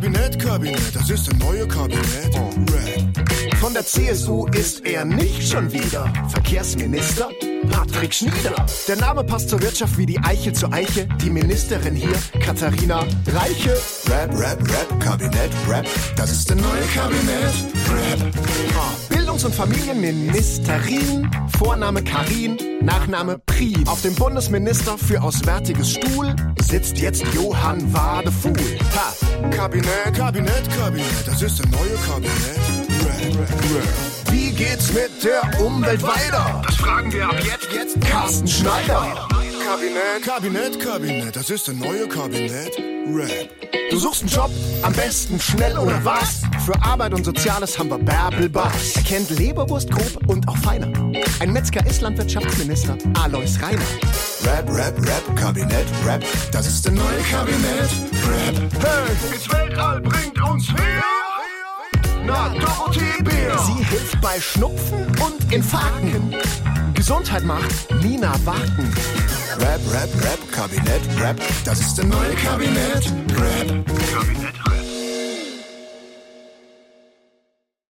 Kabinett, das ist der neue Kabinett. Rap. Von der CSU ist er nicht schon wieder Verkehrsminister Patrick Schnieder. Der Name passt zur Wirtschaft wie die Eiche zur Eiche. Die Ministerin hier, Katharina Reiche. Rap, Kabinett, Rap, das ist der neue Kabinett. Rap. Bildungs- und Familienministerin, Vorname Karin, Nachname Prien. Auf dem Bundesminister für Auswärtiges Stuhl sitzt jetzt Johann Wadefuhl. Kabinett, das ist der neue Kabinett. Rap. Wie geht's mit der Umwelt weiter? Das fragen wir ab jetzt Carsten Schneider. Kabinett, das ist der neue Kabinett. Rap. Du suchst einen Job, am besten schnell oder was? Für Arbeit und Soziales haben wir Bärbel Bass. Er kennt Leberwurst grob und auch feiner. Ein Metzger ist Landwirtschaftsminister Alois Rainer. Rap, Kabinett, Rap, das ist der neue Kabinett. Rap. Hey, ins Weltall bringt uns her. Na, Dorothee Bär. Sie hilft bei Schnupfen und Infarkten. Gesundheit macht Nina Warten. Rap, Kabinett, Rap, das ist der neue Kabinett. Rap. Kabinett Rap.